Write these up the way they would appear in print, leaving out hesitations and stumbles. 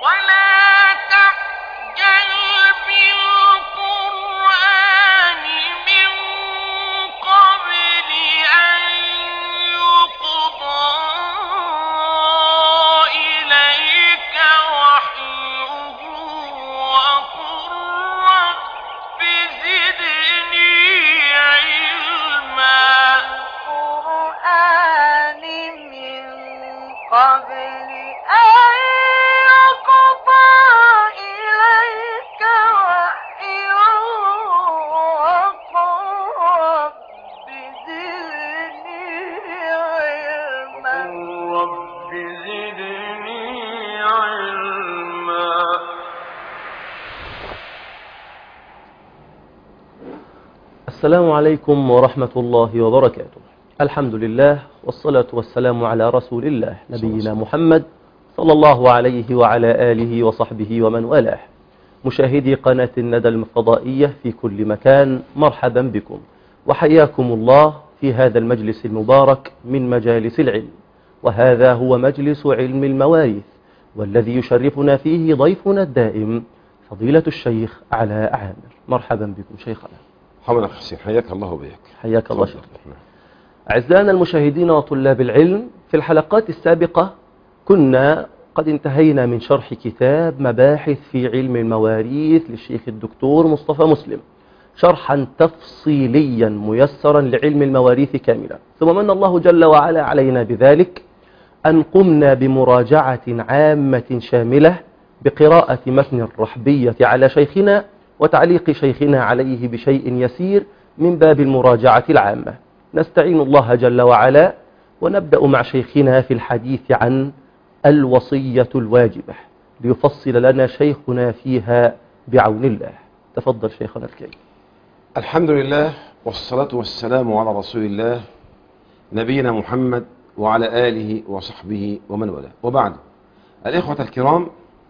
ولا تعجل بالقرآن من قبل أن يقضى إليك وحيه وقل رب زدني علما القرآن من قبل أن يقضى إليك وحيه وقل رب زدني علما السلام عليكم ورحمة الله وبركاته. الحمد لله والصلاة والسلام على رسول الله نبينا محمد صلى الله عليه وعلى آله وصحبه ومن والاه. مشاهدي قناة الندى الفضائية في كل مكان، مرحبا بكم وحياكم الله في هذا المجلس المبارك من مجالس العلم، وهذا هو مجلس علم المواريث، والذي يشرفنا فيه ضيفنا الدائم فضيلة الشيخ علاء عامر. مرحبا بكم شيخنا. حمد حسين، حياك الله وبيك. حياك الله شيخ. أعزائنا المشاهدين وطلاب العلم، في الحلقات السابقة كنا قد انتهينا من شرح كتاب مباحث في علم المواريث للشيخ الدكتور مصطفى مسلم، شرحا تفصيليا ميسرا لعلم المواريث كاملا. ثم من الله جل وعلا علينا بذلك أن قمنا بمراجعة عامة شاملة بقراءة متن الرحبية على شيخنا وتعليق شيخنا عليه بشيء يسير من باب المراجعة العامة. نستعين الله جل وعلا ونبدأ مع شيخنا في الحديث عن الوصية الواجبة، ليفصل لنا شيخنا فيها بعون الله. تفضل شيخنا الكريم. الحمد لله والصلاة والسلام على رسول الله نبينا محمد وعلى آله وصحبه ومن والاه، وبعد. الإخوة الكرام،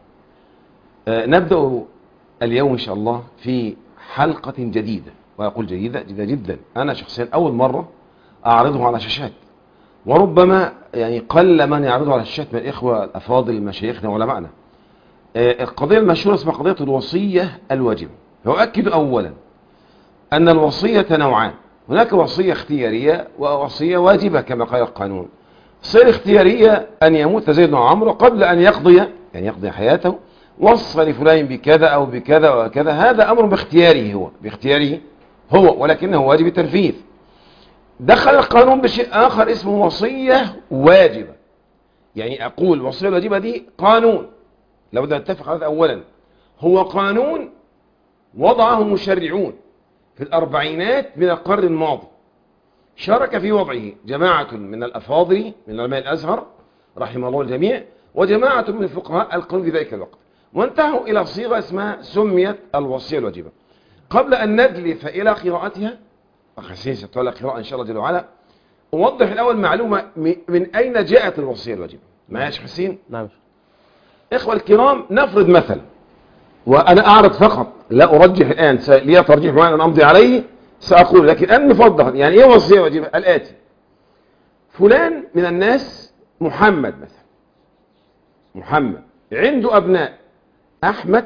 نبدأ اليوم إن شاء الله في حلقة جديدة، وأقول جديدة جدا. أنا شخصيا أول مرة أعرضه على شاشات، وربما يعني قل من يعرضه على الشاشات من الإخوة الأفاضل مشايخنا وعلمائنا. القضية المشهورة اسمها قضية الوصية الواجبة. يؤكد أولا أن الوصية نوعان: هناك وصية اختيارية ووصية واجبة كما قال القانون. الوصية الاختيارية أن يموت زيد بن عمرو قبل أن يقضي حياته، وصى لفلان بكذا أو بكذا وكذا، هذا أمر باختياره هو ولكنه واجب التنفيذ. دخل القانون بشيء آخر اسمه وصية واجبة. يعني أقول الوصية الواجبة دي قانون، لابد أن نتفق على هذا أولا. هو قانون وضعه مشرعون في الأربعينات من القرن الماضي، شارك في وضعه جماعة من الأفاضل من علماء الأزهر رحمه الله الجميع، وجماعة من الفقهاء القانون في ذلك الوقت، وانتهوا إلى صيغة اسمها سميت الوصية الواجبة. قبل أن ندلف إلى قراءتها، أخسين ستولى قراءة إن شاء الله جل وعلا، أوضح الأول معلومة من أين جاءت الوصية الواجبة. معايا يا شيخ حسين؟ نعم. إخوة الكرام، نفرض مثلا، وأنا أعرض فقط لا أرجح الآن، لي ترجيح معين أن أمضي عليه سأقول، لكن أن نفضل يعني إيه وصية واجبة؟ الآتي: فلان من الناس محمد مثلا، محمد عنده أبناء أحمد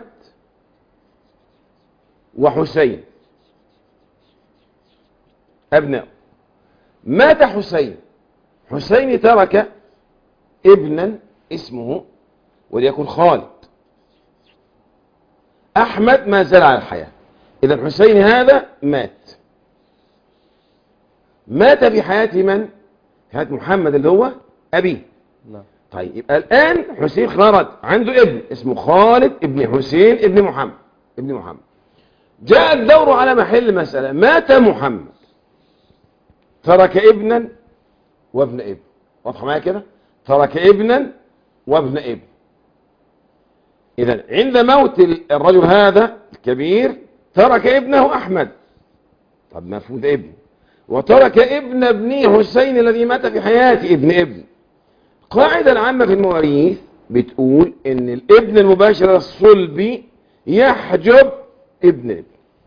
وحسين، أبناء. مات حسين ترك ابنا اسمه وليكن خالد. أحمد ما زال على الحياة، إذا حسين هذا مات في حياة من؟ في حياة محمد اللي هو أبيه. طيب يبقى الآن حسين خرج عنده ابن اسمه خالد ابن حسين ابن محمد. جاء الدور على محل مسألة: مات محمد، ترك ابنا وابن ابن. واضح معايا كده؟ ترك ابنا وابن ابن. إذا عند موت الرجل هذا الكبير ترك ابنه أحمد، طب مفروض ابن، وترك ابن ابنه حسين الذي مات في حياته ابن. قاعدة العامة في المواريث بتقول ان الابن المباشر الصلبي يحجب ابن.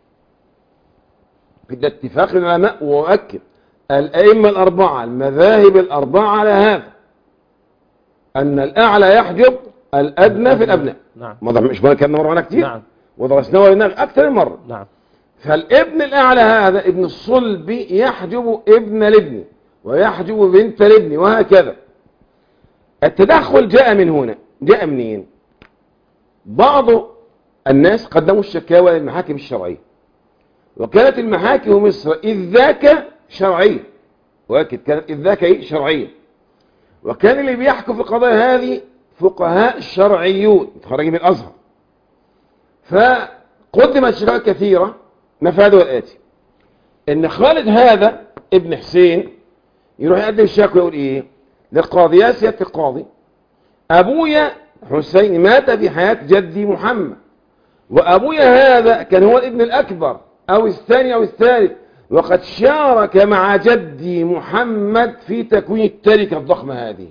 ده اتفاق العلماء، وأؤكد الأئمة الأربعة المذاهب الأربعة على هذا، أن الأعلى يحجب الأدنى في الأبناء. نعم. مش كان مر معنا كتير. نعم. ودرسناه وريناه أكثر من مرة. نعم. فالابن الأعلى هذا ابن الصلب يحجب ابن الابن ويحجب بنت الابن وهكذا. التدخل جاء من هنا. جاء منين؟ بعض الناس قدموا الشكاوى للمحاكم الشرعية، وكانت المحاكم مصر إذ ذاك شرعية، وأكد كانت إذ ذاك شرعية، وكان اللي بيحكم في القضايا هذه فقهاء شرعيون متخرجين من الأزهر. فقدمت شكاوى كثيرة، مفادها الآتي: إن خالد هذا ابن حسين يروح يقدم الشكوى يقول إيه للقاضي: يا سيادة القاضي، أبويا حسين مات في حياة جدي محمد، وأبويا هذا كان هو الابن الأكبر أو الثاني أو الثالث، وقد شارك مع جدي محمد في تكوين التركة الضخمة هذه،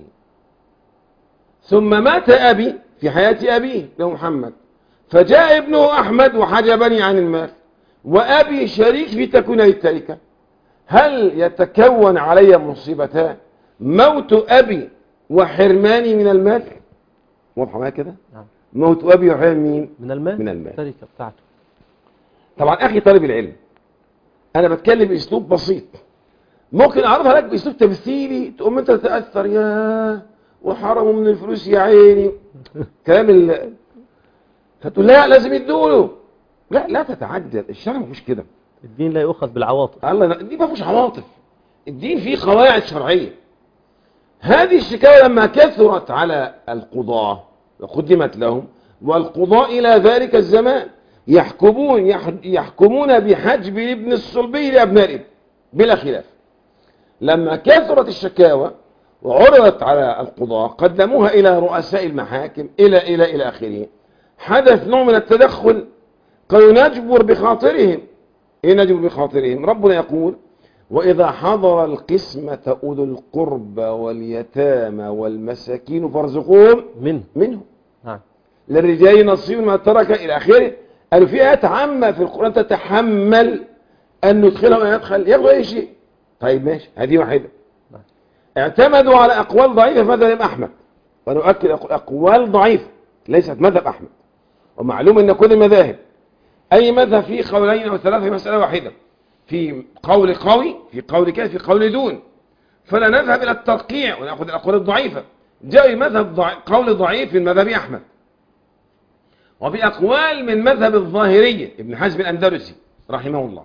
ثم مات أبي في حياة أبيه له محمد، فجاء ابنه أحمد وحجبني عن المال، وأبي شريك في تكوين التركة. هل يتكون علي مصيبتان: موت أبي وحرماني من المال؟ واضحة معايا كده؟ نعم. موت أبي وحرماني من المال؟ من المال. التركة بتاعته. طبعا أخي طالب العلم، أنا بتكلم بأسلوب بسيط، ممكن أعرضها لك بأسلوب تمثيلي تقوم أنت تتأثر: يا وحرموا من الفلوس يا عيني كلام فتقول لا لازم يدوله. لا تتعجل، الشرع مش كده. الدين لا يؤخذ بالعواطف. الله، الدين ما فيهوش عواطف، الدين فيه قواعد شرعية. هذه الشكاوى لما كثرت على القضاة وقدمت لهم، والقضاء إلى ذلك الزمان يحكمون بحجب الابن الصلبي لأبناء الابن بلا خلاف. لما كثرت الشكاوى وعرضت على القضاة قدموها إلى رؤساء المحاكم إلى آخره، حدث نوع من التدخل. قالوا نجبر بخاطرهم. إيه نجبر بخاطرهم؟ ربنا يقول: وإذا حضر القسمة أولو القربى واليتامى والمساكين فارزقوهم منه. نعم. للرجال نصيب ما ترك إلى آخره. قالوا في آيات عامة في القرآن تتحمل أن ندخلهم أن يدخل ياخدوا أي شيء. طيب ماشي، هذه واحدة. اعتمدوا على أقوال ضعيفة في مذهب أحمد، وأنا أؤكد أقوال ضعيفة ليست مذهب أحمد. ومعلوم أن كل المذاهب أي مذهب فيه قولين أو ثلاثة في مسألة واحدة، في قول قوي، في قول كذا، في قول دون، فلا نذهب إلى الترقيع ونأخذ الأقوال الضعيفة. جاء مذهب قول ضعيف من مذهب أحمد، وبأقوال من مذهب الظاهرية ابن حزم الأندلسي رحمه الله.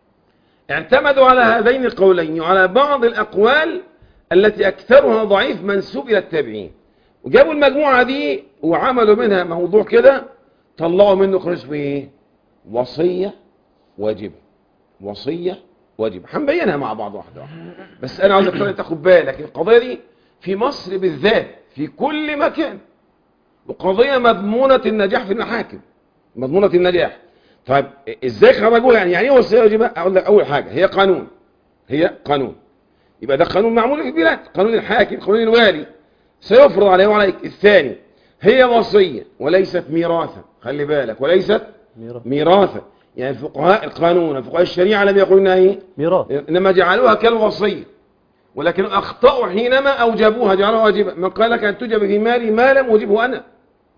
اعتمدوا على هذين القولين وعلى بعض الأقوال التي أكثرها ضعيف منسوب إلى التابعين، وجابوا المجموعة دي وعملوا منها موضوع كده، طلعوا منه خلص ايه؟ وصية واجبة. وصية واجبة. هنبينها مع بعض واحدة واحدة، بس أنا عاوزك تاخد بالك القضية دي في مصر بالذات في كل مكان، وقضية مضمونة النجاح في المحاكم، مضمونة النجاح. طيب ازاي خرجوها؟ يعني ايه وصية واجبة؟ اقول لك اول حاجة هي قانون، هي قانون، يبقى ده قانون معمول في البلاد، قانون الحاكم، قانون الوالي سيفرض عليه وعليك. الثاني هي وصية وليست ميراثا، خلي بالك، وليست ميراثا. يعني فقهاء القانون وفقهاء الشريعة لم يقولوا انها ايه؟ ميراث، انما جعلوها كالوصية، ولكن اخطأوا حينما اوجبوها، جعلوها واجبة. من قال لك ان تجب في مالي ما لم اوجبه انا،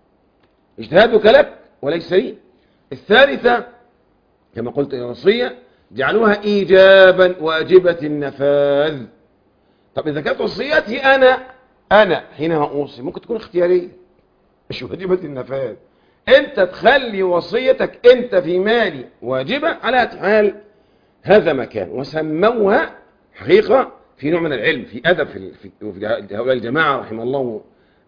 اجتهادك لك وليس لي. الثالثة كما قلت الوصية جعلوها إيجابا واجبة النفاذ. طب إذا كانت وصيتي أنا حينما أوصي ممكن تكون اختيارية مش واجبة النفاذ. أنت تخلي وصيتك أنت في مالي واجبة على حال هذا مكان. وسموها حقيقة في نوع من العلم، في أدب في هؤلاء الجماعة رحمه الله،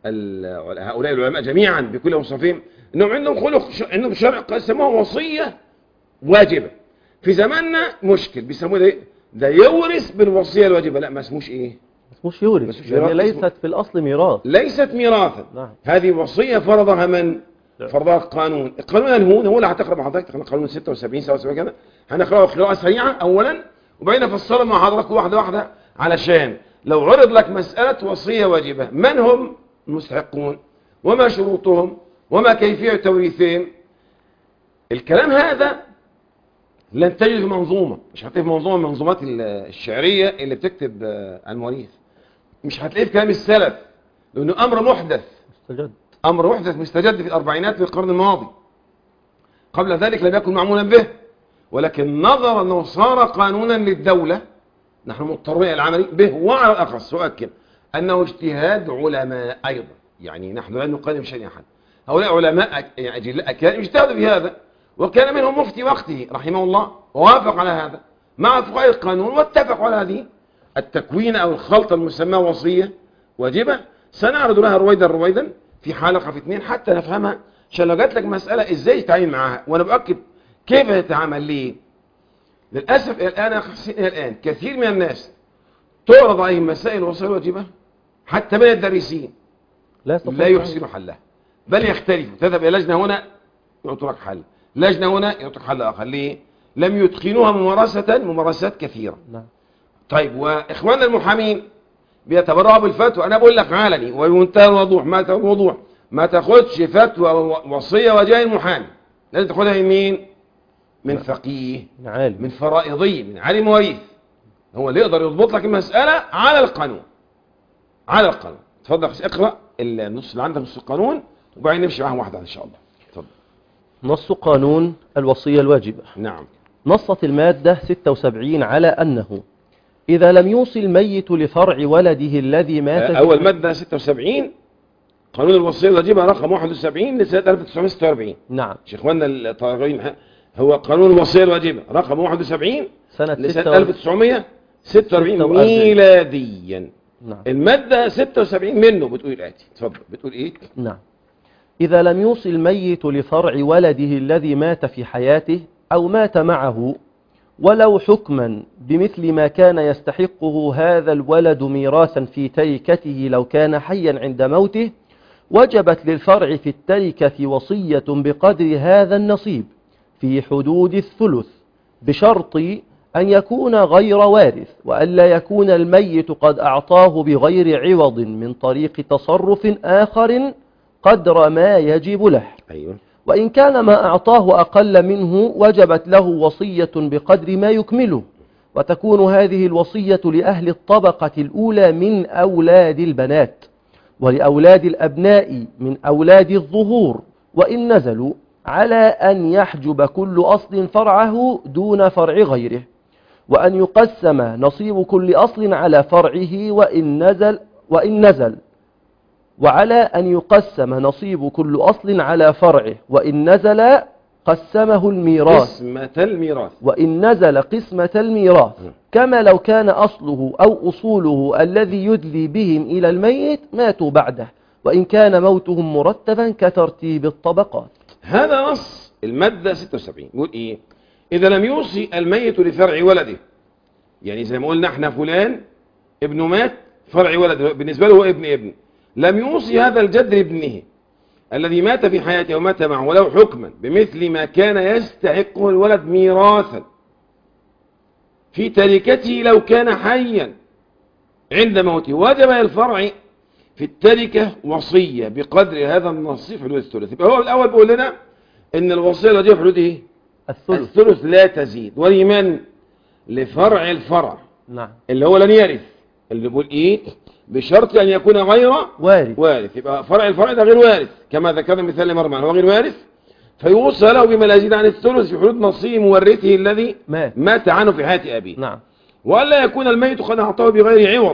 هؤلاء العلماء جميعا بكل وصفهم، انهم عندهم خلق، عندهم شرع، سموها وصية واجبة. في زماننا مشكل بيسموه ده يورث بالوصية الواجبة. لا، ما اسموش ايه؟ ما اسموش يورث، يعني ليست في الاصل ميراث، ليست ميراثا. نعم. هذه وصية فرضها من؟ فرضها القانون. القانون هو اللي هتقرأ مع حضرتك قانون 76 77 كده، هنقرأه قراءة سريعة اولا، وبعدين افصله مع حضرتك واحدة واحدة، علشان لو عرض لك مسألة وصية واجبة من هم المستحقون وما شروطهم وما كيفية توريثهم. الكلام هذا لن تجد في منظومة، مش هتلاقيه في منظومة من المنظومات الشعرية اللي بتكتب عن المواريث، مش هتلاقيه في كلام السلف، لأنه أمر محدث أمر وحدة مستجد في الأربعينات من القرن الماضي. قبل ذلك لم يكن معمولا به، ولكن نظر أنه صار قانونا للدولة، نحن مضطرين إلى العمل به. وعلى الأخص أؤكد أنه اجتهاد علماء أيضا، يعني نحن لا نقدم شيئا أحد، هؤلاء علماء أجلاء كانوا اجتهدوا في هذا، وكان منهم مفتي وقته رحمه الله ووافق على هذا مع فقهاء القانون، واتفقوا على هذه التكوين أو الخلطة المسمى وصية واجبة. سنعرض لها رويدا في حلقة في 2 حتى نفهمها، عشان لو جات لك مسألة ازاي تتعامل معها. وانا بأكد كيف تتعامل. ليه؟ للأسف الآن كثير من الناس تعرض عليهم مسائل الوصية الواجبة حتى من الدارسين لا يحسن حلها، بل يختلفوا. تذهب إلى لجنة هنا يعطوا لك حل، لجنة هنا يعطوا حل آخر. ليه؟ لم يتقنوها ممارسات كثيرة. نعم. طيب، وإخواننا المحامين بيتبرعوا بالفتوى. أنا بقول لك علني وبمنتهى الوضوح ما تاخدش فتوى وصية وجاي المحامي، لازم تاخدها من مين؟ من فقيه، من فرائضي، من عالم مواريث، هو اللي يقدر يضبط لك المسألة على القانون. تفضل اقرأ النص اللي عندك، نص القانون، وبعدين نمشي معاهم واحدة إن شاء الله. تفضل. نص قانون الوصية الواجبة. نعم. نصت المادة 76 على أنه إذا لم يوصي الميت لفرع ولده الذي مات أول مادة 76 قانون الوصية الواجبة رقم 71 لسنة 1946. نعم. شيخواننا الطاغين، هو قانون الوصية الواجبة رقم 71 سنة 1946 ميلاديا. نعم. المادة 76 منه بتقول الآتي. تفضل. بتقول إيه؟ نعم. إذا لم يوصي الميت لفرع ولده الذي مات في حياته أو مات معه ولو حكما بمثل ما كان يستحقه هذا الولد ميراثا في تركته لو كان حيا عند موته، وجبت للفرع في التركة وصية بقدر هذا النصيب في حدود الثلث، بشرط أن يكون غير وارث، وألا يكون الميت قد أعطاه بغير عوض من طريق تصرف آخر قدر ما يجب له. أيوة. وإن كان ما أعطاه أقل منه وجبت له وصية بقدر ما يكمله، وتكون هذه الوصية لأهل الطبقة الأولى من أولاد البنات، ولأولاد الأبناء من أولاد الظهور، وإن نزلوا على أن يحجب كل أصل فرعه دون فرع غيره، وأن يقسم نصيب كل أصل على فرعه وإن نزل وعلى أن يقسم نصيب كل أصل على فرعه، وإن نزل قسمه الميراث وإن نزل قسمة الميراث، كما لو كان أصله أو أصوله الذي يدلي بهم إلى الميت ماتوا بعده، وإن كان موتهم مرتبا كترتيب الطبقات. هذا نص المادة 76. يقول إيه؟ إذا لم يوصي الميت لفرع ولده، يعني زي ما قلنا احنا فلان ابنه مات، فرع ولده بالنسبة له هو ابن، لم يوصي هذا الجد لابنه الذي مات في حياته ومات معه ولو حكما بمثل ما كان يستحقه الولد ميراثا في تركته لو كان حيا عند موته، وجب الفرع في التركة وصية بقدر هذا النصيب في حدود الثلث. يبقى هو الأول بيقول لنا إن الوصية التي في حدود إيه؟ الثلث لا تزيد. ولمن؟ لفرع الفرع. نعم. اللي هو لن يرث، اللي بيقول إيه؟ بشرط أن يكون غير وارث. يبقى فرع الفرع ده غير وارث، كما ذكرنا مثال مرة معنا، هو غير وارث، فيوصى له بما لا يزيد عن الثلث في حدود نصيب مورثه الذي مات عنه في حياة أبيه. نعم. وألا يكون الميت قد أعطاه بغير عوض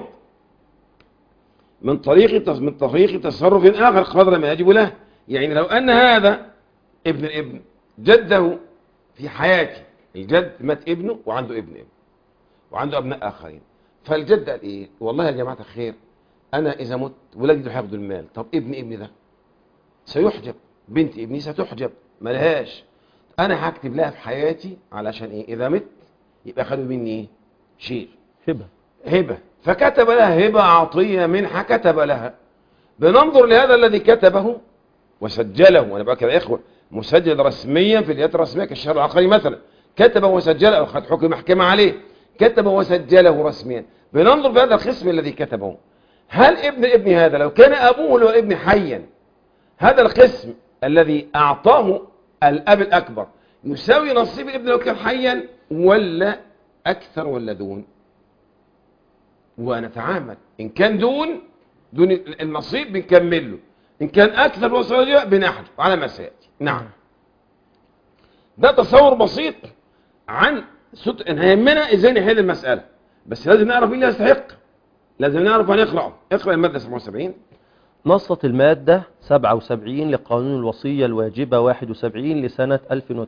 من طريق تصرف آخر قدر ما يجب له. يعني لو أن هذا ابن جده في حياته، الجد مات ابنه وعنده ابن وعنده أبناء آخرين، فالجد قال إيه؟ والله يا جماعة الخير، أنا إذا مت ولادي دول هياخدوا المال، طب ابني ده سيحجب، بنت ابني ستحجب ملهاش، أنا هكتب لها في حياتي علشان إيه؟ إذا مت يبقى خدوا مني إيه؟ شيء هبة. فكتب لها هبة عطية منحة كتب لها. بننظر لهذا الذي كتبه وسجله، وأنا بقى كده إخوة مسجل رسميا في الهيئات الرسمية كالشهر العقاري مثلا، كتب وسجله أو خد حكم محكمة عليه، كتب وسجله رسميا. بننظر في هذا القسم الذي كتبه، هل ابن هذا لو كان أبوه لو ابن حيا، هذا القسم الذي أعطاه الأب الأكبر يساوي نصيب الابن لو كان حيا ولا أكثر ولا دون؟ ونتعامل إن كان دون النصيب بنكمل له، إن كان أكثر الوصية الواجبة بنحجب على ما سيأتي. نعم، ده تصور بسيط عن إن هيهمنا إزاي نحل المسألة، بس لازم نعرف مين اللي يستحق، لازم نعرف هنقرأه. اقرأ المادة 77. نصت المادة 77 لقانون الوصية الواجبة 71 لسنة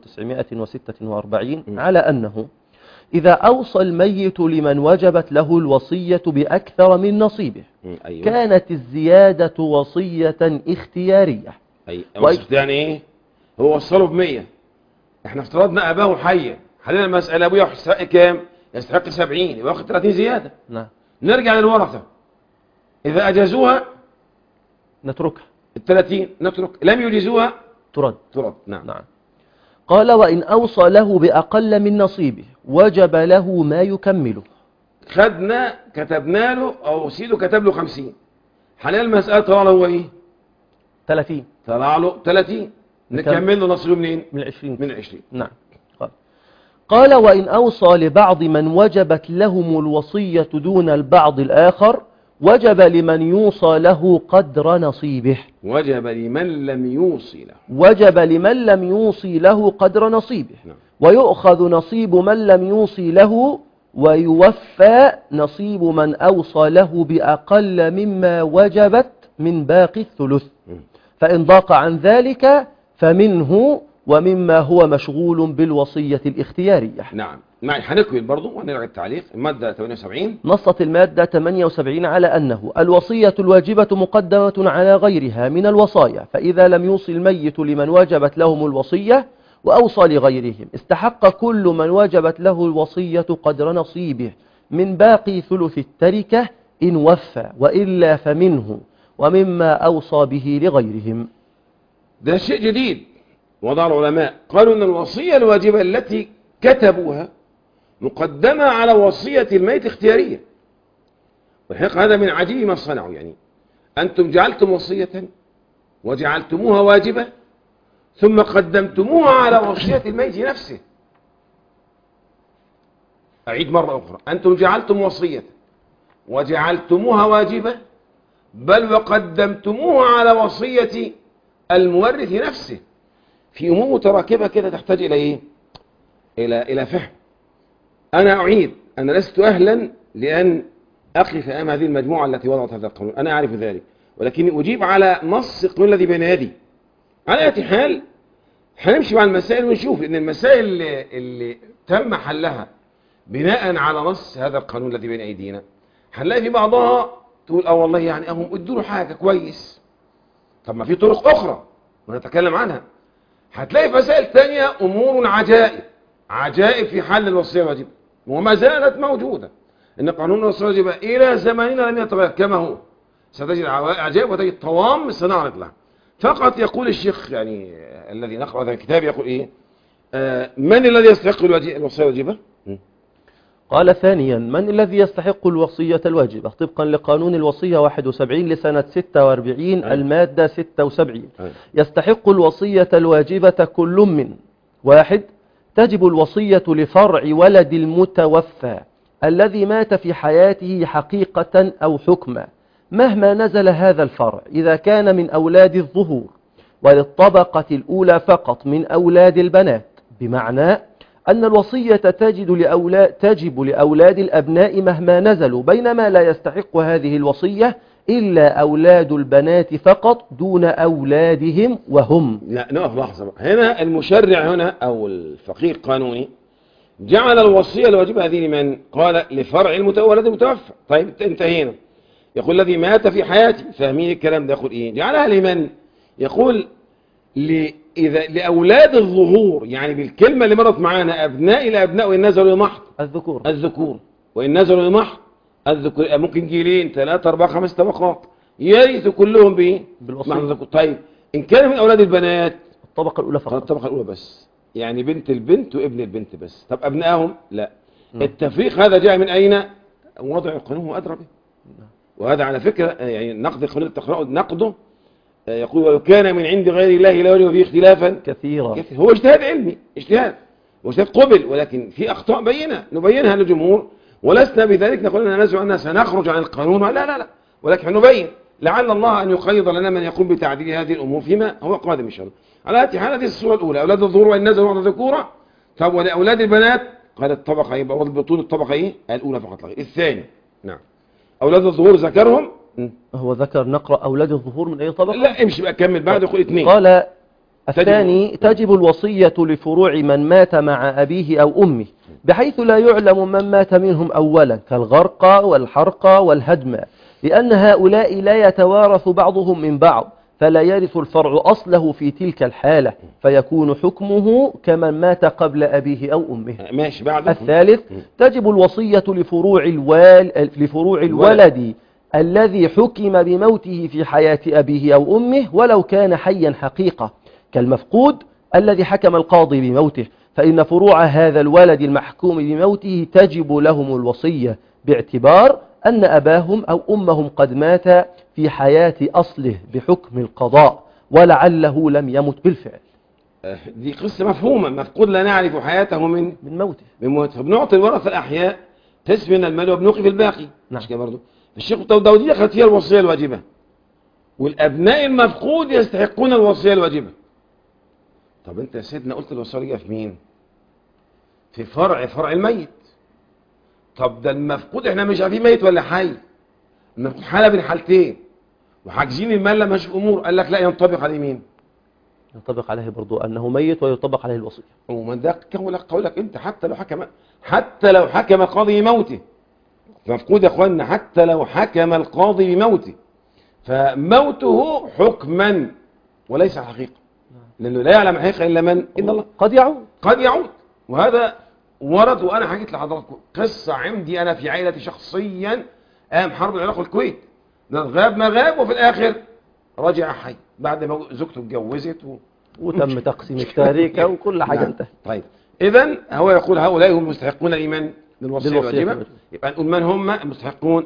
1946 على أنه إذا أوصى الميت لمن وجبت له الوصية بأكثر من نصيبه أيوة. كانت الزيادة وصية اختيارية. يعني إيه؟ هو وصله ب100، إحنا افترضنا أباه حيا، حلينا المسألة، أبوه يستحق كام؟ يستحق 70، يبقى واخد 30 زيادة. نعم. نرجع للورثة، إذا أجازوها نتركها، 30 نترك، لم يجيزوها ترد. نعم. قال وإن أوصى له بأقل من نصيبه وجب له ما يكمله. خدنا كتبنا له أو سيده كتب له 50، حاليا المسألة طلع له هو إيه؟ 30. طلع له 30، نكمل له نصيبه منين؟ من 20. من 20. نعم. قال وإن أوصى لبعض من وجبت لهم الوصية دون البعض الآخر وجب لمن يوصى له قدر نصيبه. وجب لمن لم يوصي له قدر نصيبه. نعم. ويؤخذ نصيب من لم يوصي له ويوفى نصيب من أوصى له بأقل مما وجبت من باقي الثلث، فإن ضاق عن ذلك فمنه ومما هو مشغول بالوصية الاختيارية. نعم. هنكمل برضو ونرجع التعليق. المادة 78. نصت المادة 78 على أنه الوصية الواجبة مقدمة على غيرها من الوصايا، فإذا لم يوصي الميت لمن وجبت لهم الوصية وأوصى لغيرهم استحق كل من وجبت له الوصية قدر نصيبه من باقي ثلث التركة إن وفى، وإلا فمنه ومما أوصى به لغيرهم. ده شيء جديد وضع العلماء، قالوا أن الوصية الواجبة التي كتبوها مقدمة على وصية الميت اختيارية، والحقيقة هذا من عجيب ما صنعوا. يعني أنتم جعلتم وصية وجعلتموها واجبة ثم قدمتموها على وصية الميت نفسه. أعيد مرة أخرى، أنتم جعلتم وصية وجعلتموها واجبة، بل وقدمتموها على وصية المورث نفسه. في أمور متراكبة كده تحتاج إلى إيه؟ إلى فهم. أنا أعيد، أنا لست أهلا لأن أقف أمام هذه المجموعة التي وضعت هذا القانون، أنا أعرف ذلك، ولكني أجيب على نص القانون الذي بين يدي. على أي حال هنمشي مع المسائل ونشوف إن المسائل اللي تم حلها بناء على نص هذا القانون الذي بين أيدينا هنلاقي في بعضها تقول والله يعني هم ادوا له حاجة كويس، طب ما في طرق أخرى ونتكلم عنها. هتلاقي في مسائل ثانية أمور عجائب في حل الوصية الواجبة وما زالت موجودة. إن قانون الوصية الواجبة إلى زماننا لم يتغير كما هو، ستجد عجائب وتجد طوام سنعرض لها. فقط يقول الشيخ يعني الذي نقرأ هذا الكتاب يقول إيه؟ من الذي يستحق الوصية الواجبة؟ قال ثانيا من الذي يستحق الوصية الواجبة طبقا لقانون الوصية 71 لسنة 46 المادة 76. يستحق الوصية الواجبة كل من: 1. تجب الوصية لفرع ولد المتوفى الذي مات في حياته حقيقة أو حكما مهما نزل هذا الفرع إذا كان من أولاد الظهور، وللطبقة الأولى فقط من أولاد البنات، بمعنى أن الوصية تجب لأولاد الأبناء مهما نزلوا، بينما لا يستحق هذه الوصية إلا أولاد البنات فقط دون أولادهم وهم. لا نقف لحظة، هنا المشرع هنا أو الفقيه القانوني جعل الوصية الواجبة هذه لمن؟ قال لفرع ولد المتوفى. طيب انتهينا. يقول الذي مات في حياتي، فاهمين الكلام ده؟ يقول إيه؟ جعلها لمن؟ يقول إذا لأولاد الظهور، يعني بالكلمة اللي مرت معانا أبناء الأبناء وإن نزلوا لمحض الذكور وإن نزلوا لمحض الذكور، ممكن جيلين 3 4 5 طبقات يرث كلهم بإيه؟ بالوصية. طيب إن كان من أولاد البنات الطبقة الأولى فقط، الطبقة الأولى بس، يعني بنت البنت وابن البنت بس. طب أبنائهم لا. التفريق هذا جاء من أين؟ وضع القانون هو أدرى به. وهذا على فكرة يعني نقد قانون التقرأ نقده يقول وكان من عند غير الله لا يوجد فيه اختلافا كثيرا. هو اجتهاد علمي، اجتهاد قبل، ولكن في أخطاء بينة نبينها للجمهور، ولسنا بذلك نقول أننا نزعم أننا سنخرج عن القانون، لا لا لا، ولكن نبين لعل الله أن يقيض لنا من يقوم بتعديل هذه الأمور فيما هو قادم إن شاء الله. على هذه الحالة، هذه الصورة الأولى، أولاد الظهور وإن نزلوا بعد ذكورة. طب ولأولاد البنات قال الطبقة يبقى والبطون الطبقة إيه؟ الأولى فقط لا غير. الثاني نعم أولاد الظهور ذكرهم. هو ذكر نقرأ أولاد الظهور من أي طبقة؟ لا امشي بقى كمل بعد يقول اثنين. قال الثاني تجب الوصية لفروع من مات مع أبيه أو أمه بحيث لا يعلم من مات منهم أولا كالغرق والحرق والهدم، لأن هؤلاء لا يتوارث بعضهم من بعض، فلا يرث الفرع أصله في تلك الحالة، فيكون حكمه كمن مات قبل أبيه أو أمه. ماشي بعد. الثالث تجب الوصية لفروع الولد الذي حكم بموته في حياة أبيه أو أمه ولو كان حيا حقيقة، كالمفقود الذي حكم القاضي بموته، فإن فروع هذا الولد المحكوم بموته تجب لهم الوصية باعتبار أن أباهم أو أمهم قد مات في حياة أصله بحكم القضاء ولعله لم يمت بالفعل. دي قصة مفهومة. مفقود لا نعرف حياته من موته، فبنعطي الورثة الأحياء تسمي من المال وبنوقف الباقي. نعم. مش كده برضه الشيخ داودي دخلت فيها الوصية الواجبة، والأبناء المفقود يستحقون الوصية الواجبة. طب أنت يا سيدنا قلت الوصية الواجبة في مين؟ في فرع الميت. طب ده المفقود احنا مش عارفين ميت ولا حي، المفقود حالة بين حالتين وحاجزين المال لما نشوف أمور. قال لك لا، ينطبق عليه مين؟ ينطبق عليه برضو أنه ميت ويطبق عليه الوصية. ومن ده قولك أنت حتى لو حكم القاضي بموته، مفقود يا أخوانا حتى لو حكم القاضي بموته، فموته حكما وليس حقيقة، لأنه لا يعلم حقيقة إلا من؟ إلا الله. قد يعود. وهذا ورد، وأنا حكيت لحضراتكم قصة عندي أنا في عائلتي شخصيا أيام حرب العراق والكويت. غاب ما غاب وفي الآخر رجع حي بعد ما زوجته اتجوزت وتم تقسيم التركة وكل حاجة انتهت. طيب إذن هو يقول هؤلاء هم مستحقون الإيمان للوصية الواجبة. يبقى نقول من هم المستحقون؟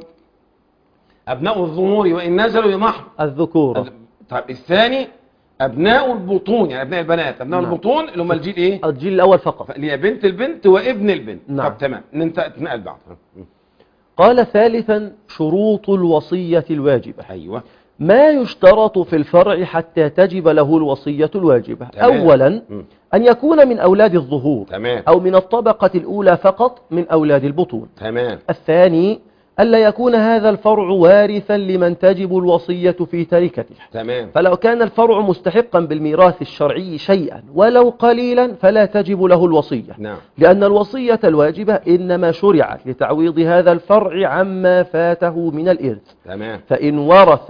أبناء الظهور وإن نزلوا بمحض الذكور. طيب الثاني أبناء البطون، يعني أبناء البنات. أبناء البطون اللي هم الجيل إيه؟ الجيل الأول فقط، اللي هي بنت البنت وابن البنت. نعم. طب تمام، ننتقل بعض. قال ثالثا شروط الوصية الواجبة. أيوة. ما يشترط في الفرع حتى تجب له الوصية الواجبة. تمام. أولا أن يكون من أولاد الظهور. تمام. أو من الطبقة الأولى فقط من أولاد البطون. تمام. الثاني ألا يكون هذا الفرع وارثا لمن تجب الوصية في تركته. تمام. فلو كان الفرع مستحقا بالميراث الشرعي شيئا ولو قليلا فلا تجب له الوصية. نعم. لأن الوصية الواجبة إنما شرعت لتعويض هذا الفرع عما فاته من الإرث. تمام. فإن ورث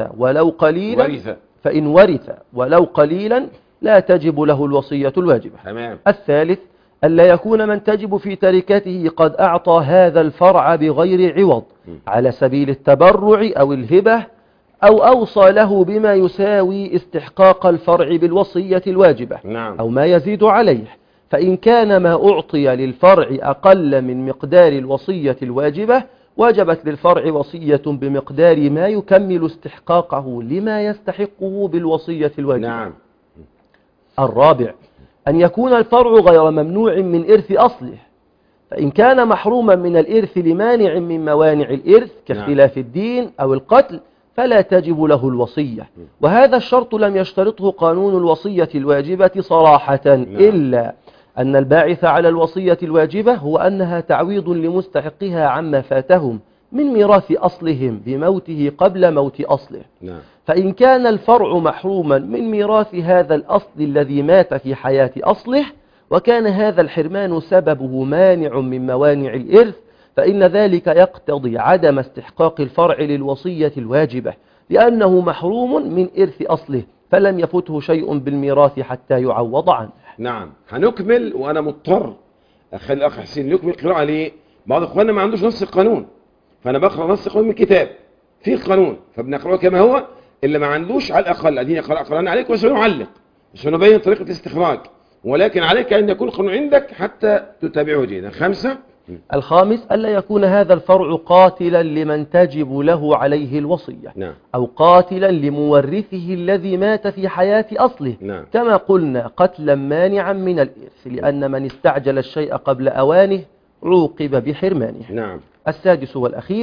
ولو قليلا لا تجب له الوصية الواجبة. تمام. الثالث ألا يكون من تجب في تركته قد أعطى هذا الفرع بغير عوض على سبيل التبرع أو الهبة، أو أوصى له بما يساوي استحقاق الفرع بالوصية الواجبة. نعم. أو ما يزيد عليه. فإن كان ما أعطي للفرع أقل من مقدار الوصية الواجبة وجبت للفرع وصية بمقدار ما يكمل استحقاقه لما يستحقه بالوصية الواجبة. نعم. الرابع أن يكون الفرع غير ممنوع من إرث أصله، فإن كان محروما من الإرث لمانع من موانع الإرث كاختلاف الدين أو القتل فلا تجب له الوصية. وهذا الشرط لم يشترطه قانون الوصية الواجبة صراحة، إلا أن الباعث على الوصية الواجبة هو أنها تعويض لمستحقها عما فاتهم من ميراث أصلهم بموته قبل موت أصله. فإن كان الفرع محروما من ميراث هذا الأصل الذي مات في حياة أصله وكان هذا الحرمان سببه مانع من موانع الإرث فإن ذلك يقتضي عدم استحقاق الفرع للوصية الواجبة، لأنه محروم من إرث أصله فلم يفته شيء بالميراث حتى يعوض عنه. نعم. هنكمل، وأنا مضطر أخلي الأخ حسين يكمل قراءة ليه؟ بعض إخواننا ما عندوش نص القانون، فأنا بقرأ نص القانون من الكتاب في قانون فبنقرأه كما هو. اللي ما عندوش على الأقل أديني قرأنا عليك وسنعلق وسنبين طريقة الاستخراج، ولكن عليك أن يكون القانون عندك حتى تتابعه جيدا. 5. الخامس ألا يكون هذا الفرع قاتلا لمن تجب له عليه الوصية. نعم. أو قاتلا لمورثه الذي مات في حياة أصله. نعم. كما قلنا قتلا مانعا من الإرث، لأن من استعجل الشيء قبل أوانه عوقب بحرمانه. نعم. السادس والأخير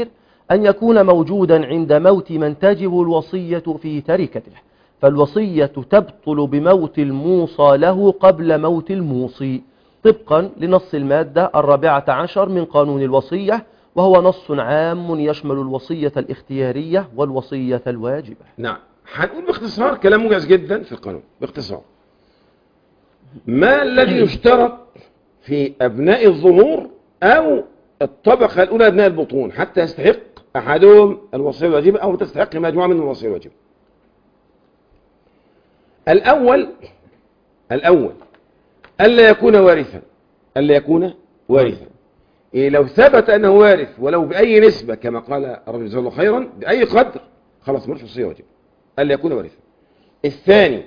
أن يكون موجودا عند موت من تجب الوصية في تركته، فالوصية تبطل بموت الموصى له قبل موت الموصي، طبقا لنص المادة 14 من قانون الوصية، وهو نص عام يشمل الوصية الاختيارية والوصية الواجبة. نعم. هنقول باختصار كلام موجز جدا في القانون باختصار. ما الذي يشترط في أبناء الظهور أو الطبقة الأولى أبناء البطون حتى يستحق أحدهم الوصية الواجبة أو تستحق مجموعة من الوصية الواجبة؟ الأول ألا يكون وارثا، ألا يكون وارثا. إيه لو ثبت أنه وارث ولو بأي نسبة كما قال الرجل جزاه الله خيرا بأي قدر خلاص ملوش وصية واجبة، ألا يكون وارثا. الثاني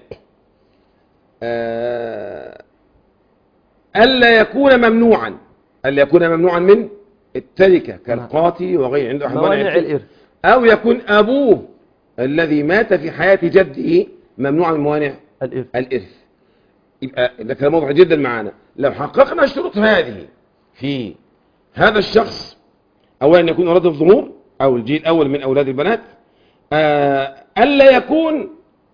ألا يكون ممنوعا، ألا يكون ممنوعا من التركة كالقاتل وغير عنده موانع الإرث، أو يكون أبوه الذي مات في حياة جده ممنوعا من موانع الإرث. يبقى ده كلام واضح جدا معانا. لو حققنا الشروط هذه في هذا الشخص، أولا يكون أولاد الظهور أو الجيل الأول من أولاد البنات، ألا يكون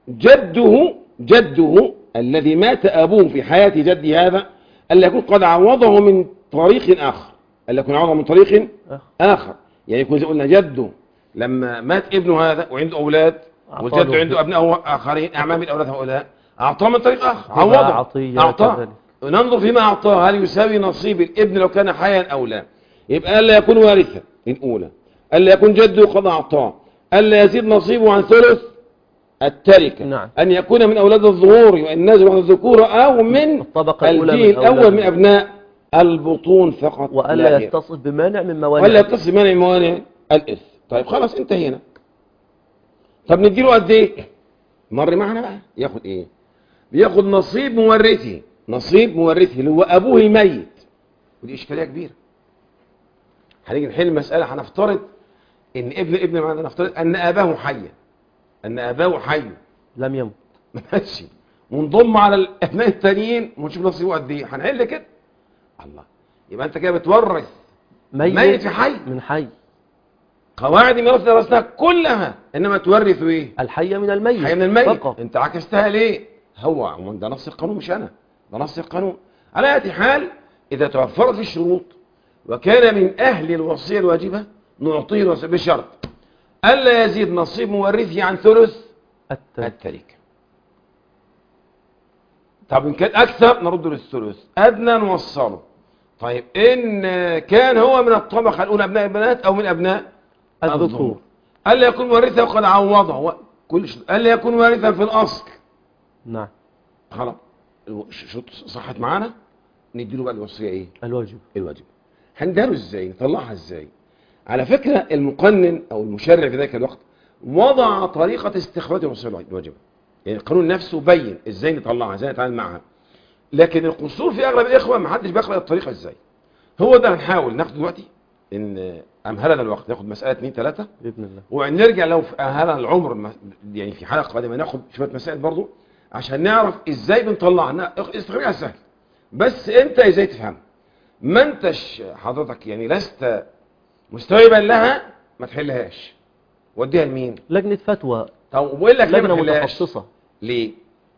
جده الذي مات أبوه في حياة جده هذا ألا يكون قد عوضه من طريق آخر، ألا يكون عوضه من طريق آخر. يعني يكون زي قلنا جده لما مات ابنه هذا وعنده أولاد وجده عنده أبناء آخرين أعمام الأولاد هؤلاء، أعطاه من طريق آخر، عوضه، أعطاه. ننظر فيما أعطاه هل يساوي نصيب الابن لو كان حيا أو لا. يبقى ألا يكون وارثا الأولى، ألا يكون جده قد أعطاه، ألا يزيد نصيبه عن ثلث التركة. نعم. أن يكون من أولاد الظهور والنازل عن الذكورة أو من الطبقة الجيل الأول من أبناء البطون فقط، وألا يتصل بمانع من موانع ولا يتصل بمانع من موانع الإرث. طيب خلاص انتهينا. طب نديله قد إيه؟ مر معنا بقى ياخد إيه؟ بياخد نصيب مورثه، نصيب مورثه اللي هو أبوه الميت. ودي إشكالية كبيرة. هنيجي نحل المسألة، هنفترض إن ابن معنا، نفترض أن أباه حيا، أن أباه حي لم يمت، ما ماتش، ونضم على الأبناء التانيين ونشوف نصيبه قد إيه. هنحل كده. الله، يبقى أنت كده بتورث ميت في حي من حي. قواعد الميراث درسناها كلها، إنما تورث إيه؟ الحي من الميت، الحي من الميت فقط. أنت عكستها ليه؟ هو ده نص القانون مش أنا، ده نص القانون. على أي حال إذا توفرت في الشروط وكان من أهل الوصية الواجبة نعطيه الوصية بشرط ألا يزيد نصيب مورثه عن ثلث التركة. طب إن كان أكثر نرد للثلث، أدنى نوصله. طيب إن كان هو من الطبقة الأولى أبناء البنات أو من أبناء الذكور، ألا يكون وارثا وقد عوضه كل شيء، ألا يكون وارثا في الأصل. نعم خلاص صحت معانا. نديله بقى الوصية إيه؟ الواجب. هنديله إزاي؟ نطلعها إزاي؟ على فكرة المقنن أو المشرع في ذلك الوقت وضع طريقة استخراج الوصية الواجبة. يعني القانون نفسه بين إزاي نطلعها، إزاي نتعامل معها. لكن القصور في أغلب الإخوة ما حدش بيقرأ الطريقة إزاي. هو ده هنحاول ناخد دلوقتي، إن أمهلنا الوقت ناخد مسألة 2 3 بإذن الله، ونرجع لو في أمهلنا العمر يعني في حلقة قادمة ناخد شوية مسائل برضو عشان نعرف إزاي بنطلعها. استخراجها سهل، بس أنت إزاي تفهم. ما أنتش حضرتك يعني لست مستوعبا لها ما تحلهاش، وديها لمين؟ لجنة فتوى. طب وبقول لك لجنة متخصصة. ليه؟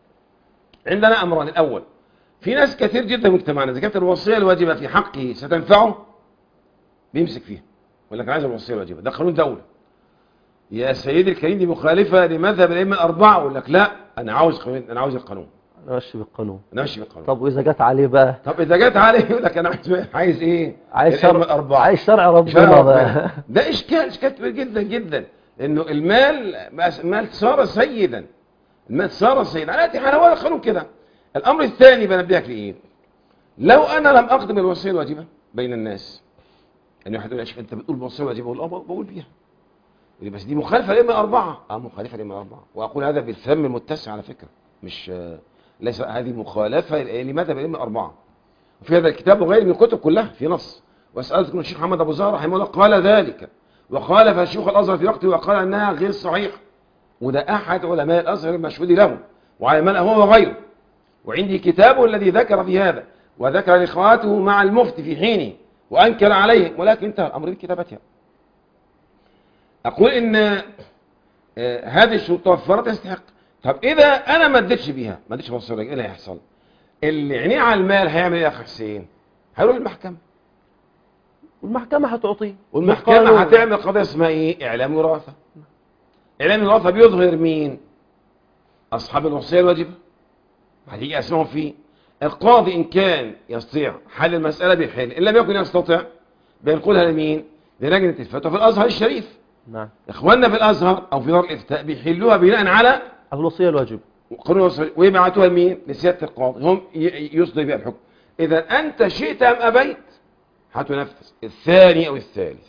عندنا أمران. الأول، في ناس كثير جدا في مجتمعنا إذا كانت الوصية الواجبة في حقه ستنفعه بيمسك فيها، يقول لك أنا عايز الوصية الواجبة، ده قانون دولة يا سيدي الكريم، دي مخالفة لمذهب الأئمة الأربعة. يقول لك لا، أنا عاوز القانون، أنا ماشي بالقانون. طب وإذا جت عليه بقى؟ طب إذا جت عليه يقول لك أنا عايز إيه؟ عايز شرع ربنا بقى. ده إشكال كبير جدا جدا، إنه المال صار سيدا، المال صار سيدا. على حال هو القانون كده. الأمر الثاني بنبهك لإيه؟ لو أنا لم أقدم الوصية الواجبة بين الناس، يعني واحد يقول يا شيخ أنت بتقول الوصية الواجبة، بقول بيها، بس دي مخالفة للأئمة الأربعة. مخالفة للأئمة الأربعة، وأقول هذا بالفم المتسع على فكرة، مش ليس هذه مخالفة لمذهب الأئمة الأربعة. وفي هذا الكتاب وغيره من الكتب كلها في نص. وأسألكم الشيخ محمد أبو زهر رحمه الله قال ذلك، وخالف الشيوخ الأزهر في وقته وقال أنها غير صحيحة. وده أحد علماء الأزهر المشهود له وعلى من هو وغيره. وعندي كتابه الذي ذكر في هذا، وذكر لإخواته مع المفتي في حينه وأنكر عليهم، ولكن انتهى الأمر بكتابتها. اقول ان هذه الشروط توفرت يستحق. طب اذا انا ما اديتش بيها، ما اديتش وصيه الوجيبه، ايه اللي هيحصل؟ اللي عينيه على المال هيعمل ايه يا اخ حسين؟ هيروح المحكمه، والمحكمة هتعطيه، والمحكمه بالقانون. هتعمل قضيه اسمها ايه؟ اعلام وراثه. اعلام الوراثه بيظهر مين؟ اصحاب الوصيه الواجبه، هتيجي اسمهم فيه. القاضي ان كان يستطيع حل المساله بيحل، ان لم يكن يستطيع بينقلها لمين؟ للجنه الفتوى في الازهر الشريف. نعم. اخواننا في الازهر او في دار الافتاء بيحلوها بناء على الوصية الواجبة. قانون الوصيه، ويبعتوها لمين؟ لسياده القاضي، هم يصدر بها الحكم. اذا انت شئت ام ابيت هتنفذ. الثاني او الثالث،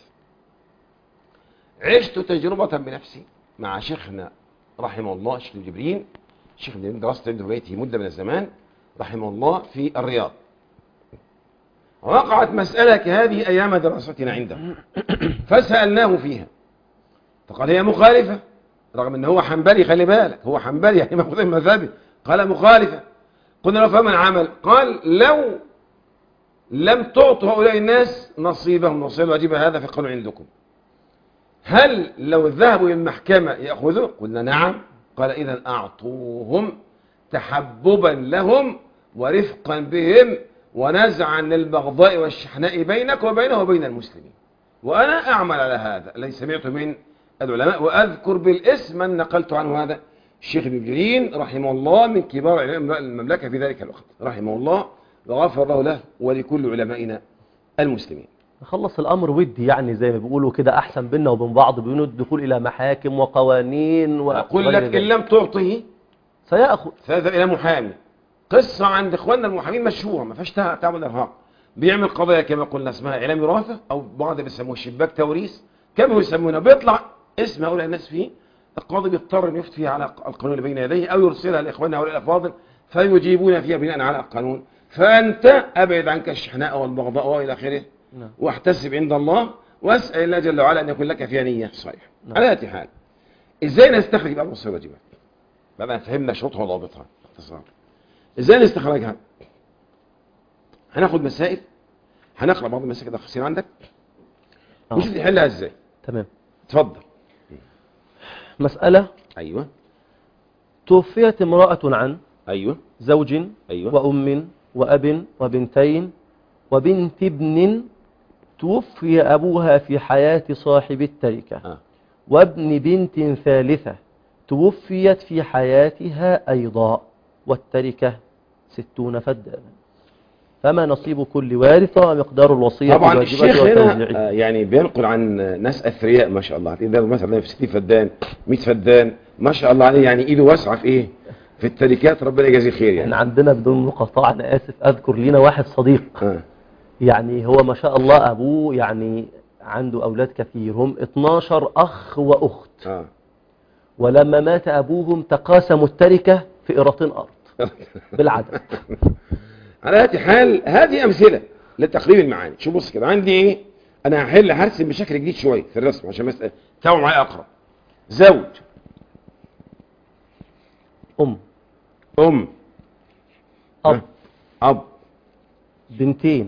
عشت تجربه بنفسي مع شيخنا رحمه الله الشيخ جبرين، الشيخ جبرين درست عنده بيته مده من الزمان رحمه الله في الرياض. وقعت مسألة كهذه أيام دراستنا عنده، فسألناه فيها فقال هي مخالفة، رغم أنه هو حنبلي، خلي بالك هو حنبلي يعني مأخوذ من مذهبه، قال مخالفة. قلنا له فمن عمل؟ قال لو لم تعطوا هؤلاء الناس نصيبهم، نصيب الواجب هذا في القانون عندكم، هل لو ذهبوا إلى المحكمة يأخذوا؟ قلنا نعم. قال إذا أعطوهم تحببا لهم ورفقا بهم ونزعا للبغضاء والشحناء بينك وبينه وبين المسلمين. وأنا أعمل على هذا الذي سمعت من العلماء، وأذكر بالاسم من نقلت عنه هذا الشيخ ابن جرين رحمه الله من كبار علماء المملكة في ذلك الوقت رحمه الله، وغفر الله له ولكل علمائنا المسلمين. نخلص الأمر ودي يعني زي ما بيقولوا كده، أحسن بيننا وبين بعض بدون الدخول إلى محاكم وقوانين أقول لك إن لم تعطه سيأخذ، فاذهب إلى محامي. قصة عند إخواننا المحامين مشهورة ما فيهاش تعمل إرهاق، بيعمل قضايا كما قلنا اسمها إعلام وراثة، أو بعض بيسموه شباك توريث كما يسمونه، بيطلع اسم هؤلاء الناس فيه، القاضي بيضطر أن يفتي على القانون اللي بين يديه أو يرسلها لإخواننا هؤلاء الأفاضل فيجيبون فيها بناء على القانون. فأنت أبعد عنك الشحناء والبغضاء وإلى آخره، واحتسب عند الله واسأل الله جل وعلا أن يكون لك فيها نية صحيحة. على أي حال، إزاي نستخرج بقى الوصية الواجبة؟ بعد فهمنا شروطها وضوابطها باختصار، إزاي نستخرجها؟ هناخد مسائل، هنقرأ بعض المسائل كده خاصين عندك ونشوف نحلها إزاي. تمام، اتفضل. مسألة. أيوة. توفيت امرأة عن أيوة زوج أيوة وأم وأب وبنتين وبنت ابن توفي أبوها في حياة صاحب التركة، وابن بنت ثالثة توفيت في حياتها أيضا، والتركة 60 فدانا، فما نصيب كل وارثة ومقدار الوصية طبعا الواجبة الشيخ هنا وتوزيعها. يعني بينقل عن ناس أثرياء ما شاء الله، إذا مثلا في 60 فدان 100 فدان ما شاء الله عليه، يعني إيده واسعة في إيه؟ في التركات، ربنا يجازيه خير. يعني احنا عندنا بدون مقاطعة أنا آسف أذكر لنا واحد صديق يعني هو ما شاء الله أبوه يعني عنده أولاد كثير، هم 12 أخ وأخت ولما مات أبوهم تقاسموا التركة في قيراطين أرض بالعدد. على هذه حال هذه أمثلة لتقريب المعاني. شو بص كده عندي إيه؟ أنا هرسم بشكل جديد شوية في الرسم عشان مسألة تاو معايا أقرأ. زوج، أم، أب، بنتين،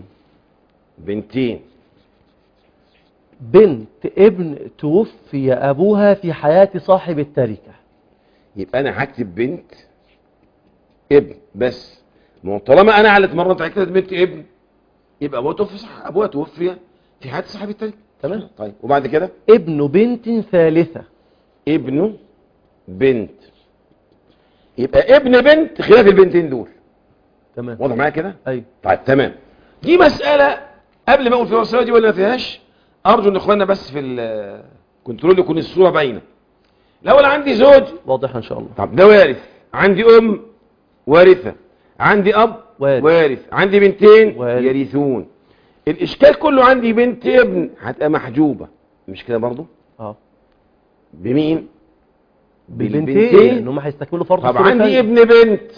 بنت ابن توفي أبوها في حياة صاحب التركة. يبقى أنا هكتب بنت ابن بس، طالما أنا على اتمرنت على كتابة بنت ابن يبقى أبوها توفي في حياة صاحب التركة. تمام. طيب وبعد كده ابن بنت ثالثة، ابن بنت، يبقى ابن بنت خلاف البنتين دول. تمام، واضح معايا كده؟ ايوه. طيب تمام. دي مسألة قبل ما اقول فيها الصورة دي ولا ما فيهاش، ارجو ان اخواننا بس في الكنترول يكون الصورة باينة. الاول عندي زوج واضح ان شاء الله. طب ده وارث، عندي ام وارثة، عندي اب وارث، عندي بنتين يرثون. الاشكال كله عندي بنت ابن هتبقى محجوبة، مش كده برضو؟ بمين؟ بالبنتين ان هم هيستكملوا فرض. طب عندي ابن بنت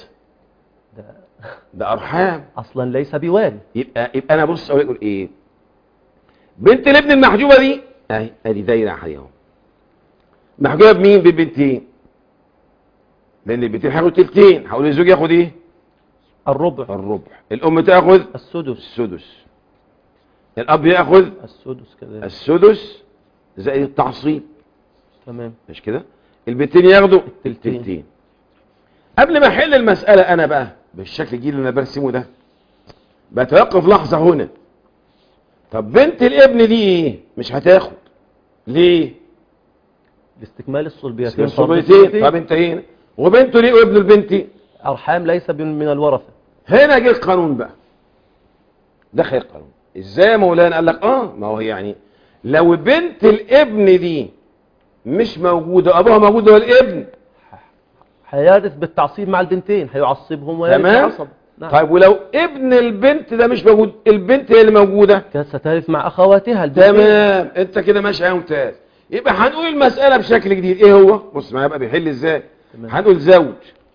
ده ارحام اصلا ليس بوارث. يبقى انا بص اقول ايه؟ بنت الابن المحجوبه دي اهي، ادي دايره عليها اهو، محجوبه بمين؟ بالبنتين، لان البنتين هياخدوا تلتين، هقول الزوج ياخد ايه؟ الربع. الام تاخد السدس، الاب ياخد السدس كذلك، السدس زائد التعصيب تمام. مش كده؟ البنتين ياخدوا التلتين. التلتين. قبل ما احل المسألة انا بقى بالشكل الجديد اللي انا برسمه ده بتوقف لحظة هنا. طب بنت الابن دي ايه؟ مش هتاخد. ليه؟ لاستكمال الصلبيتين. الصبيتين. طب انتهينا. وبنته ليه وابن البنت؟ أرحام ليس من الورثة. هنا جه القانون بقى. دخل القانون. ازاي يا مولانا؟ قال لك ما هو يعني لو بنت الابن دي مش موجودة ابوها موجود هو الابن هيرث بالتعصيب مع البنتين، هيعصبهم ويرث تمام. عصب. نعم. طيب ولو ابن البنت ده مش موجود البنت هي اللي موجودة كانت سترث مع أخواتها البنتين. تمام. انت كده ماشي يا ممتاز. يبقى هنقول المسألة بشكل جديد. ايه هو؟ بص معايا بقى بيحل ازاي. تمام. هنقول زوج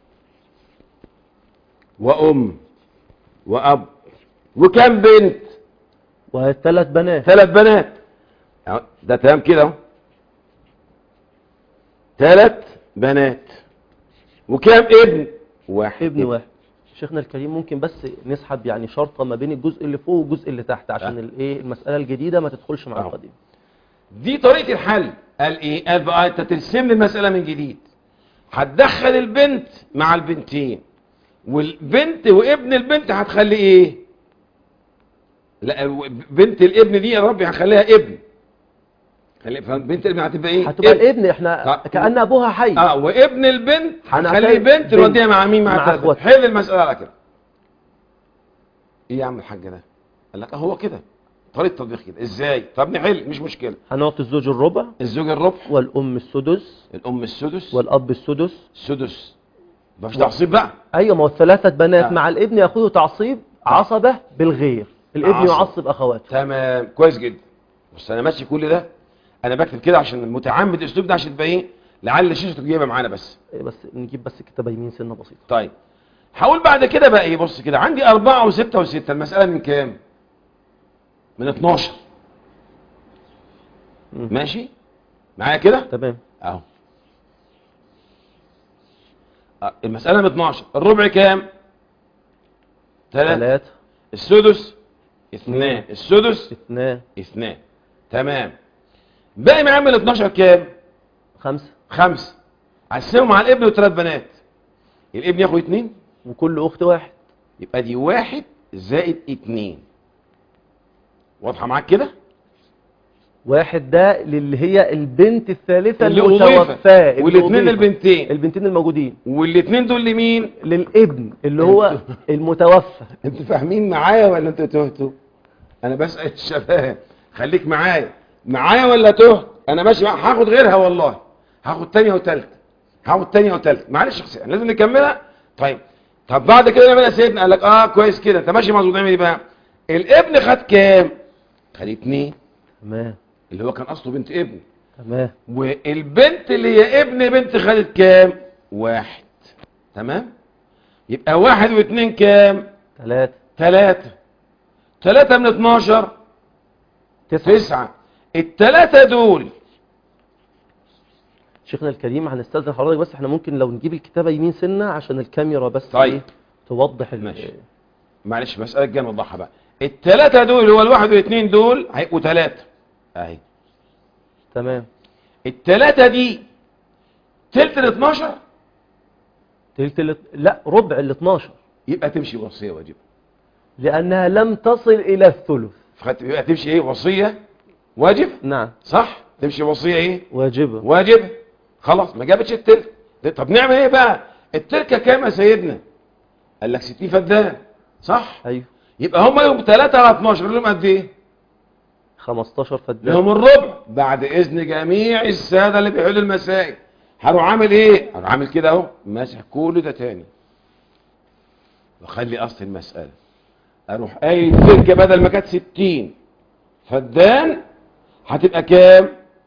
وام واب وكم بنت؟ وثلاث بنات. 3 بنات. ده تمام كده اهو. 3 بنات وكام ابن؟ واحد. ابن واحد. شيخنا الكريم ممكن بس نسحب يعني شرطة ما بين الجزء اللي فوق والجزء اللي تحت عشان الايه المسألة الجديدة ما تدخلش مع القديم. دي طريقة الحل. قال ايه؟ قال بقى انت ترسم لي المسألة من جديد. هتدخل البنت مع البنتين والبنت وابن البنت هتخلي ايه؟ لا بنت الابن دي يا ربي هنخليها ابن. بنت الابن هتبقى ايه؟ هتبقى الابن. احنا كأن ابوها حي. وابن البنت هنخليه بنت نوديها مع مين؟ مع اخواتها. حل المسألة على كده. ايه يا عم الحاج ده؟ قال لك هو كده طريقة تطبيق كده. ازاي؟ طب نحل مش مشكلة. هنعطي الزوج الربع. الزوج الربع. والام السدس. الام السدس. والاب السدس. السدس. مش تعصيب بقى. ايوه ما هو الثلاثة بنات مع الابن ياخذوا تعصيب عصبة بالغير. الابن يعصب اخواته. تمام كويس جدا. بس انا ماشي كل ده انا بكتب كده عشان المتعمد الاسلوب ده عشان تبقى ايه لعل الشاشه تجيبها معانا بس نجيب بس كتابه يمين سنه بسيطه. طيب هقول بعد كده بقى ايه. بص كده عندي 4 و6 و6. المساله من كام؟ من 12. ماشي معايا كده تمام اهو. المساله من 12. الربع كام؟ 3. السدس 2. السدس 2. تمام. باقي معايا من 12 كام؟ 5. قسمهم على الابن و3 بنات. الابن ياخد 2 وكل اخت 1. يبقى دي 1 زائد 2. واضحه معاك كده؟ 1 ده اللي هي البنت الثالثه اللي المتوفاه والاثنين البنتين الموجودين. والاثنين دول لمين؟ للابن اللي هو المتوفى. انتوا فاهمين معايا ولا انتوا تهتوا؟ انا بسأل الشباب خليك معايا ولا تهت؟ انا ماشي هاخد غيرها والله. هاخد تانية وتالتة. معلش شخصيا لازم نكملها. طيب بعد كده نعمل ايه يا سيدنا؟ قال لك كويس كده انت ماشي مظبوط. نعمل ايه بقى؟ الابن خد كام؟ خد 2. تمام. اللي هو كان اصله بنت ابن. تمام. والبنت اللي هي ابن بنت خدت كام؟ 1. تمام. يبقى 1 و2 كام؟ 3. 3 من 12 9. ال3 دول. شيخنا الكريم هنستاذن حضرتك بس احنا ممكن لو نجيب الكتابه يمين سنه عشان الكاميرا بس طيب. توضح ماشي. معلش مسألة جايه نوضحها بقى. ال3 دول هو ال1 وال2 دول هيبقوا 3 اهي. تمام. ال3 دي تلت ال 12 لا ربع ال 12. يبقى تمشي وصية واجبة لأنها لم تصل إلى الثلث. يبقى تمشي ايه؟ وصية واجب. نعم صح. تمشي وصية ايه؟ واجبة. خلاص ما جابتش التلت. طب نعمل ايه بقى؟ التركة كام يا سيدنا؟ قال لك 60 فدان. صح. ايوه. يبقى هم يوم 3 على 12 لهم قد ايه؟ 15 فدان. لهم الربع. بعد اذن جميع السادة اللي بيحلوا المسائل هروح عامل ايه؟ هروح عامل كده اهو ماسح كل ده تاني واخلي اصل المسألة. اروح قايل التركة بدل ما كانت 60 فدان هتبقى كام؟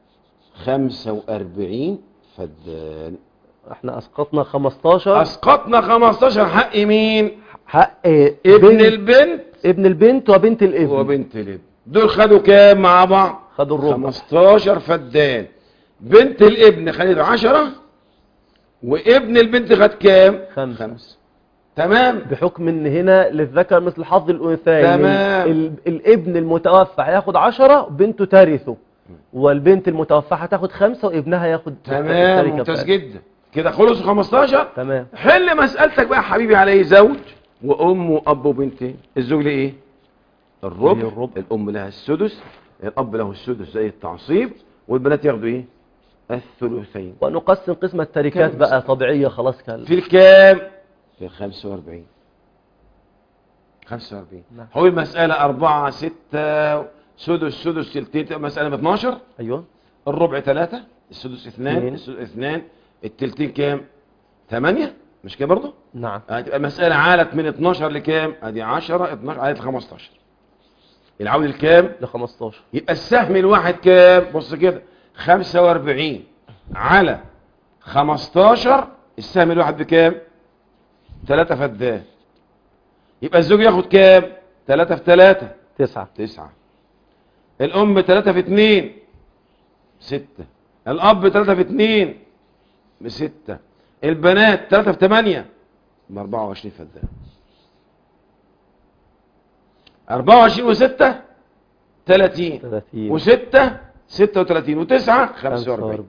45 فدان. احنا اسقطنا 15. اسقطنا 15 حق مين؟ حق ابن البنت وبنت الابن. دول خدوا كام مع بعض؟ خدوا الربع. 15 فدان. بنت الابن خدت 10 وابن البنت خد كام؟ 5. تمام. بحكم ان هنا للذكر مثل حظ الانثيين. تمام. الابن المتوفى هياخد 10 بنته ترثه. والبنت المتوفاة هتاخد 5 وابنها ياخد تمام، التركة ممتاز بتاعتها. جدا. كده خلص 15. تمام. حل مسألتك بقى حبيبي على ايه؟ زوج وام واب وبنتين. الزوج ليه ايه؟ الربع. الام لها السدس، الاب له السدس زي التعصيب، والبنات ياخدوا ايه؟ الثلثين. ونقسم قسمة التركات كم بقى طبيعية خلاص كان. في الكام؟ في 45. 45. نعم. هو المسألة 4 6 سدس سدس تلتين، مسألة ب 12. ايوه. الربع 3، السدس 2، اثنين. السدس 2، التلتين كام؟ 8. مش كده برضه؟ نعم. هتبقى المسألة عالت من 12 لكام؟ ادي 10 12 عالت ل 15. العود الكام؟ ل 15. يبقى السهم الواحد كام؟ بص كده 45 على 15. السهم الواحد بكام؟ 3 فدان. يبقى الزوج ياخد كام؟ 3 في 3 9. 9. الام 3 في 2 6. الاب 3 في 2 ب6. البنات 3 في 8 ب 24 فدان. 24 و6 30 و6 36 و9 45.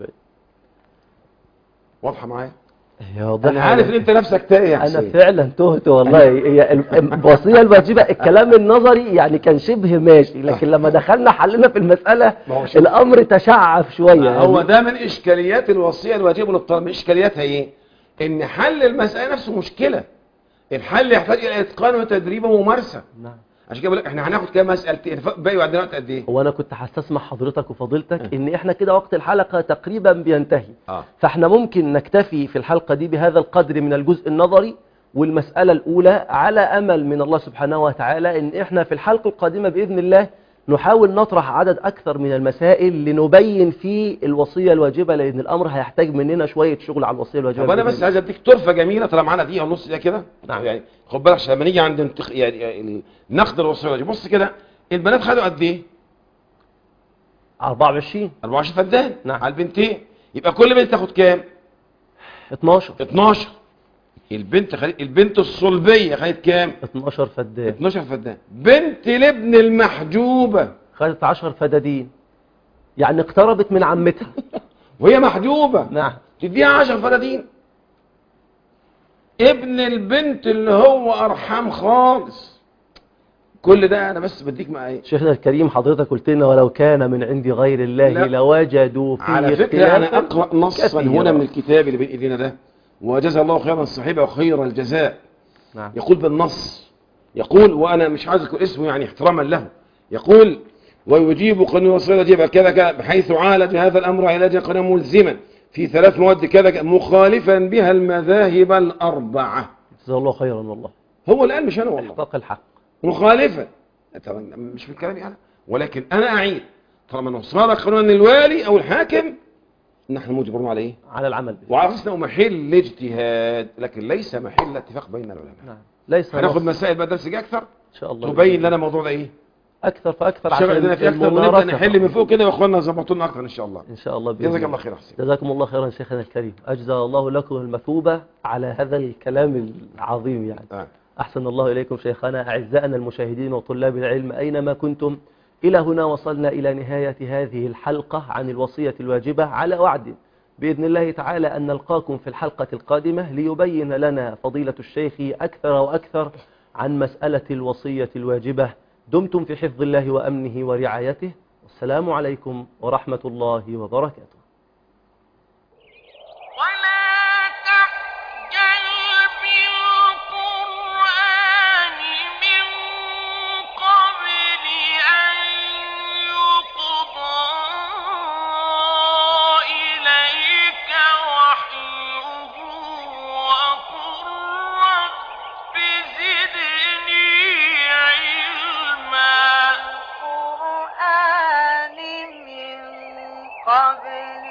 واضحه معايا؟ انا عارف ان انت نفسك تايه يا حسين. انا فعلا تهت والله. هي الوصيه الواجبه الكلام النظري يعني كان شبه ماشي، لكن لما دخلنا حلنا في المساله الامر تشعب شويه. هو ده من اشكاليات الوصيه الواجبه للطالب. اشكالياتها ايه؟ ان حل المساله نفسه مشكله. الحل يحتاج الى اتقان وتدريب وممارسه. نعم. عشان كده بقول لك احنا هناخد كام مسالتين باقي عندنا وقت قد ايه؟ هو انا كنت هستسمح حضرتك وفضيلتك ان احنا كده وقت الحلقه تقريبا بينتهي. فاحنا ممكن نكتفي في الحلقه دي بهذا القدر من الجزء النظري والمساله الاولى، على امل من الله سبحانه وتعالى ان احنا في الحلقه القادمه باذن الله نحاول نطرح عدد اكثر من المسائل لنبين فيه الوصيه الواجبه، لان الامر هيحتاج مننا شويه شغل على الوصيه الواجبه. طب انا بس عايز اديك طرفه جميله طالما معانا دقيقه ونص دقيقه كده. نعم. يعني خد بالك عشان لما نيجي عند يعني ناخد الوصيه الواجبه. بص كده البنات خدوا قد ايه؟ 24 فدان. نعم. على البنتين يبقى كل بنت تاخد كام؟ 12. البنت الصلبيه خدت كام؟ 12 فدان. 12 فدان. بنت الابن المحجوبه خدت 10 فدادين، يعني اقتربت من عمتها وهي محجوبه. نعم. تديها 10 فدادين. ابن البنت اللي هو ارحم خالص. كل ده انا بس بديك معايا. شيخنا الكريم حضرتك قلت لنا ولو كان من عند غير الله لوجدوا فيه على فكره انا اقرا نصا هنا من الكتاب اللي بين ايدينا ده، وجزا الله خيرا الصحيبه وخير الجزاء. نعم. يقول بالنص، يقول وانا مش عايز اذكر اسمه يعني احتراما له، يقول ويجيب قانون الوصيه يجب كذا بحيث عالج هذا الامر علاجا قانونا ملزما في 3 مواد كذا مخالفا بها المذاهب الاربعه. جزا الله خيرا والله. هو الان مش انا والله. احقاق الحق. مخالفه. طبعا مش من كلامي انا، ولكن انا اعيد طالما انه صار قانونا الوالي او الحاكم نحن مجبرون على ايه؟ على العمل به. وعلى اساس انه محل اجتهاد لكن ليس محل اتفاق بين العلماء. نعم. ليس هناخد مسائل بقى درس جاي اكثر ان شاء الله تبين لنا الموضوع ده ايه؟ اكثر فاكثر عشان في اكثر ونبدا نحل من فوق كده واخواننا يظبطوا لنا اكثر ان شاء الله. ان شاء الله. جزاك الله خير حسين. جزاكم الله خيرا شيخنا الكريم، اجزى الله لكم المثوبه على هذا الكلام العظيم يعني. أحسن الله إليكم شيخنا. أعزائنا المشاهدين وطلاب العلم أينما كنتم، إلى هنا وصلنا إلى نهاية هذه الحلقة عن الوصية الواجبة، على وعد بإذن الله تعالى أن نلقاكم في الحلقة القادمة ليبين لنا فضيلة الشيخ أكثر وأكثر عن مسألة الوصية الواجبة. دمتم في حفظ الله وأمنه ورعايته، والسلام عليكم ورحمة الله وبركاته. قبل